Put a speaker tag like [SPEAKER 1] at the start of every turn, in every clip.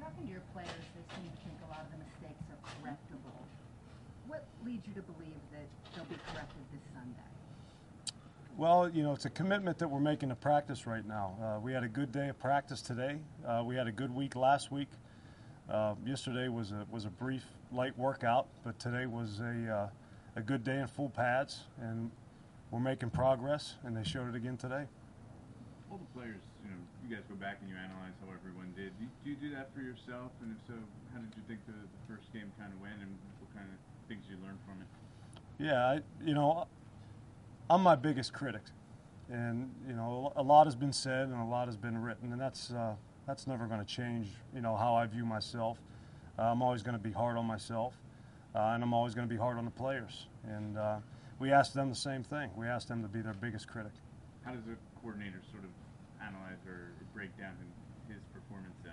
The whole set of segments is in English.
[SPEAKER 1] talking to your players, they seem to think a lot of the mistakes are correctable. What leads you to believe that they'll be corrected this Sunday?
[SPEAKER 2] Well, you know, it's a commitment that we're making to practice right now. We had a good day of practice today. We had a good week last week. Yesterday was a brief, light workout, but today was a good day in full pads, and we're making progress, and they showed it again today.
[SPEAKER 3] All the players, you guys go back and you analyze how everyone did. Do you do that for yourself? And if so, how did you think the first game kind of went, and what kind of things you learned from it?
[SPEAKER 2] Yeah, I'm my biggest critic, and a lot has been said and a lot has been written, and that's never going to change. How I view myself. I'm always going to be hard on myself, and I'm always going to be hard on the players. And we asked them the same thing. We asked them to be their biggest critic.
[SPEAKER 3] How does a coordinator sort of analyze or break down his performance then?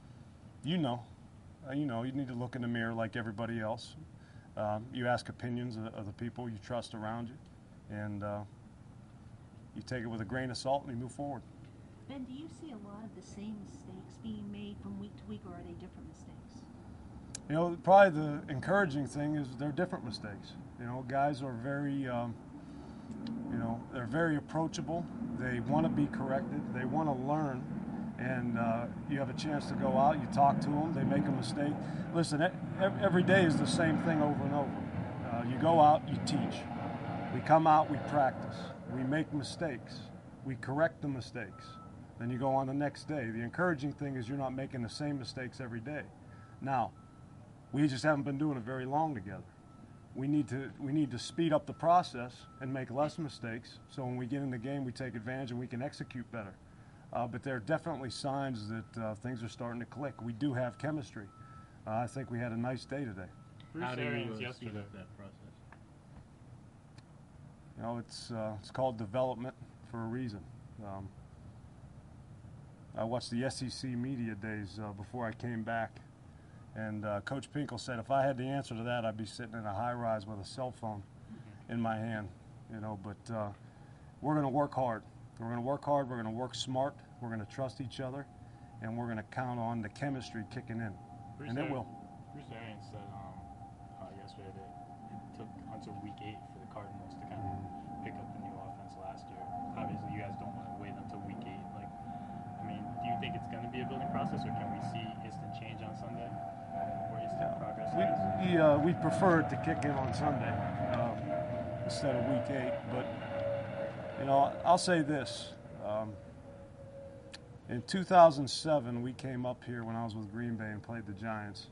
[SPEAKER 2] You need to look in the mirror like everybody else. You ask opinions of the people you trust around you, and you take it with a grain of salt and you move forward.
[SPEAKER 4] Ben, do you see a lot of the same mistakes being made from week to week, or are they different mistakes?
[SPEAKER 2] Probably the encouraging thing is they're different mistakes. Guys are very, they're very approachable. They want to be corrected. They want to learn. And you have a chance to go out, you talk to them, they make a mistake. Listen, every day is the same thing over and over. You go out, you teach. We come out, we practice. We make mistakes. We correct the mistakes. Then you go on the next day. The encouraging thing is you're not making the same mistakes every day. Now, we just haven't been doing it very long together. We need to speed up the process and make less mistakes, so when we get in the game, we take advantage and we can execute better. But there are definitely signs that things are starting to click. We do have chemistry. I think we had a nice day today.
[SPEAKER 5] How do you speed up that process?
[SPEAKER 2] It's called development for a reason. I watched the SEC media days before I came back, and Coach Pinkel said if I had the answer to that, I'd be sitting in a high-rise with a cell phone in my hand. But we're going to work hard. We're going to work hard. We're going to work smart. We're going to trust each other, and we're going to count on the chemistry kicking in, and it will.
[SPEAKER 5] Bruce Arians said yesterday that it took until week 8 for the Cardinals to kind of pick up the new offense last year. Obviously, you guys don't want to wait until week 8. Do you think it's going to be a building process, or can we see instant change on Sunday, or instant progress?
[SPEAKER 2] We prefer it to kick in on Sunday instead of week 8, but. I'll say this. In 2007, we came up here when I was with Green Bay and played the Giants,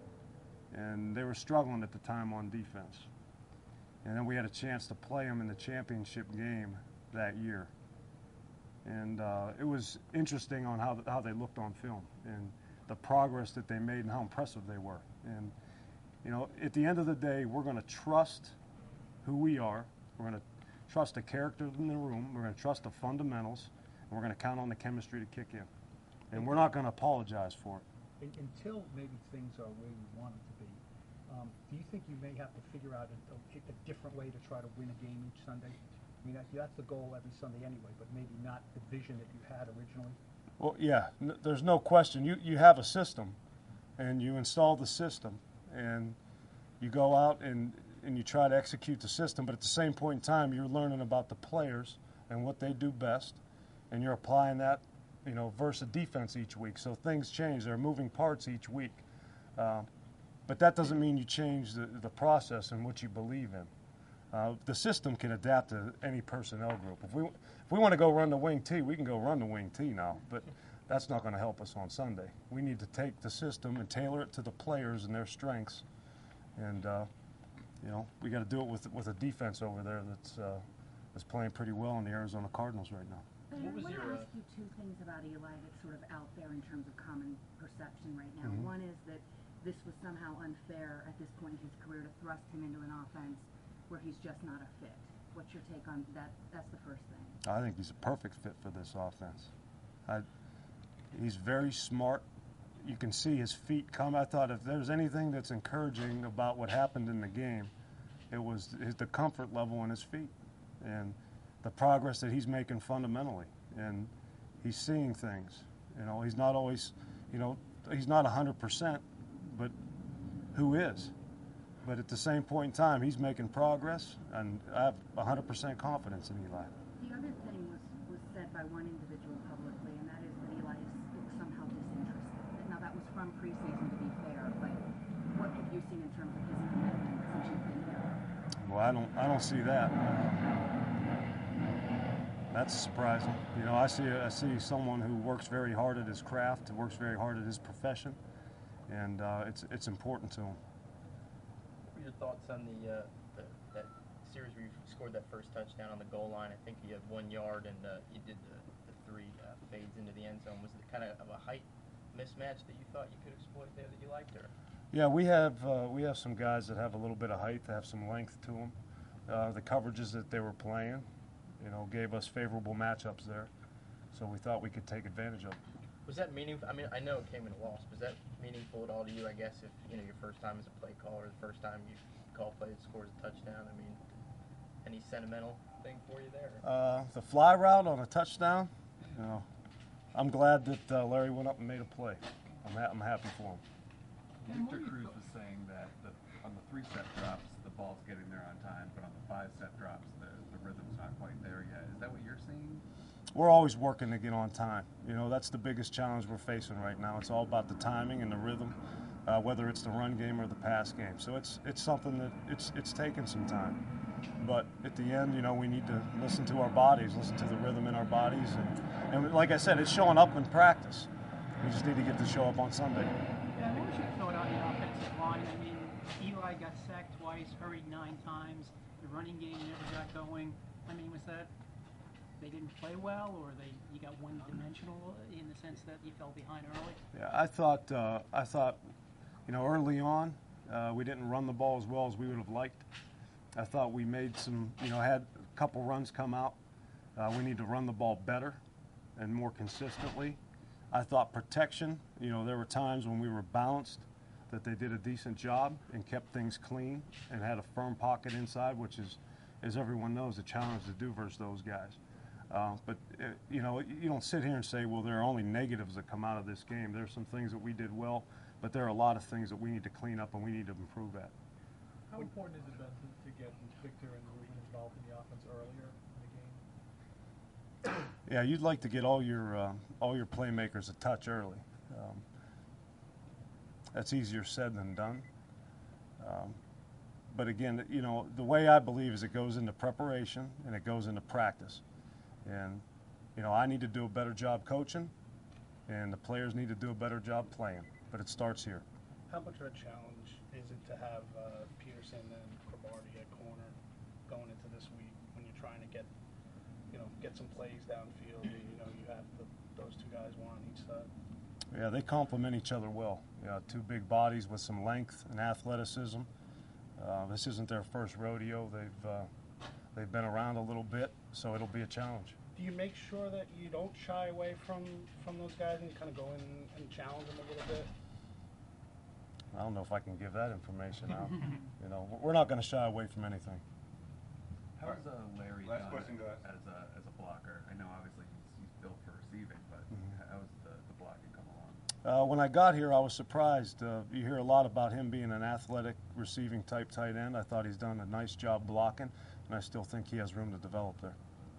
[SPEAKER 2] and they were struggling at the time on defense. And then we had a chance to play them in the championship game that year. And it was interesting on how they looked on film and the progress that they made and how impressive they were. And, at the end of the day, we're going to trust who we are. We're going to trust the character in the room. We're going to trust the fundamentals, and we're going to count on the chemistry to kick in. And we're not going to apologize for it.
[SPEAKER 6] Until maybe things are where you want them to be, do you think you may have to figure out a different way to try to win a game each Sunday? That's the goal every Sunday anyway, but maybe not the vision that you had originally?
[SPEAKER 2] Well, yeah, there's no question. You have a system, and you install the system, and you go out and you try to execute the system, but at the same point in time, you're learning about the players and what they do best, and you're applying that, versus defense each week. So things change. There are moving parts each week. But that doesn't mean you change the process and what you believe in. The system can adapt to any personnel group. If we want to go run the wing T, we can go run the wing T now, but that's not going to help us on Sunday. We need to take the system and tailor it to the players and their strengths, and we got to do it with a defense over there that's playing pretty well in the Arizona Cardinals right now.
[SPEAKER 1] I want to ask you two things about Eli that's sort of out there in terms of common perception right now.
[SPEAKER 2] Mm-hmm.
[SPEAKER 1] One is that this was somehow unfair at this point in his career to thrust him into an offense where he's just not a fit. What's your take on that? That's the first thing.
[SPEAKER 2] I think he's a perfect fit for this offense. He's very smart. You can see his feet come. I thought if there's anything that's encouraging about what happened in the game, it was the comfort level in his feet and the progress that he's making fundamentally. And he's seeing things. He's not always, he's not 100%, but who is? But at the same point in time, he's making progress, and I have 100% confidence in Eli.
[SPEAKER 1] The other thing was said by one individual publicly, and that is that Eli is somehow disinterested. Now that was from preseason, to be fair, but what have you seen in terms of his commitment since you've been here?
[SPEAKER 2] Well, I don't see that. That's surprising. You know, I see someone who works very hard at his craft, who works very hard at his profession, and it's important to him.
[SPEAKER 7] What were your thoughts on that series where you scored that first touchdown on the goal line? I think you had 1 yard and you did the three fades into the end zone. Was it kind of a height mismatch that you thought you could exploit there that you liked, or?
[SPEAKER 2] Yeah, we have some guys that have a little bit of height, that have some length to them. The coverages that they were playing, you know, gave us favorable matchups there, so we thought we could take advantage of it.
[SPEAKER 7] Was that meaningful? I mean, I know it came in a loss. Was that meaningful at all to you, I guess, if, you know, your first time as a play caller, the first time you call plays, scores a touchdown? I mean, any sentimental thing for you there?
[SPEAKER 2] The fly route on a touchdown, you know, I'm glad that Larry went up and made a play. I'm happy for him.
[SPEAKER 3] Victor Cruz was saying that on the 3-set drops, the ball's getting there on time, but on the 5-set drops, the rhythm's not quite there yet. Is that what you're seeing?
[SPEAKER 2] We're always working to get on time. You know, that's the biggest challenge we're facing right now. It's all about the timing and the rhythm, whether it's the run game or the pass game. So it's something that it's taken some time. But at the end, you know, we need to listen to our bodies, listen to the rhythm in our bodies. And like I said, it's showing up in practice. We just need to get to show up on Sunday.
[SPEAKER 8] Yeah, what was your thought on the offensive line? I mean, Eli got sacked twice, hurried 9 times. The running game never got going. I mean, was that they didn't play well, or you got one-dimensional in the sense that you fell behind early?
[SPEAKER 2] Yeah, I thought, you know, early on, we didn't run the ball as well as we would have liked. I thought we made some, you know, had a couple runs come out. We need to run the ball better and more consistently. I thought protection, you know, there were times when we were balanced that they did a decent job and kept things clean and had a firm pocket inside, which is, as everyone knows, a challenge to do versus those guys. But you know, you don't sit here and say, well, there are only negatives that come out of this game. There's some things that we did well, but there are a lot of things that we need to clean up and we need to improve at.
[SPEAKER 9] How important has it been to get Victor and Ruben involved in the offense earlier in the game?
[SPEAKER 2] Yeah, you'd like to get all your playmakers a touch early. That's easier said than done. But again, you know, the way I believe is it goes into preparation and it goes into practice. And, you know, I need to do a better job coaching, and the players need to do a better job playing. But it starts here.
[SPEAKER 10] How much of a challenge is it to have Peterson and Cromartie at corner going into this week when you're trying to get some plays downfield? You know, you have those two guys, one on each side.
[SPEAKER 2] Yeah, they complement each other well. You know, 2 big bodies with some length and athleticism. This isn't their first rodeo. They've been around a little bit, so it'll be a challenge.
[SPEAKER 10] Do you make sure that you don't shy away from those guys and kind of go in and challenge them a little bit?
[SPEAKER 2] I don't know if I can give that information out. You know, we're not going to shy away from anything.
[SPEAKER 3] How's Larry
[SPEAKER 11] Last
[SPEAKER 3] done
[SPEAKER 11] question, guys.
[SPEAKER 3] as a blocker? I know obviously he's built for receiving, but how's the blocking come along?
[SPEAKER 2] When I got here, I was surprised. You hear a lot about him being an athletic receiving type tight end. I thought he's done a nice job blocking, and I still think he has room to develop there.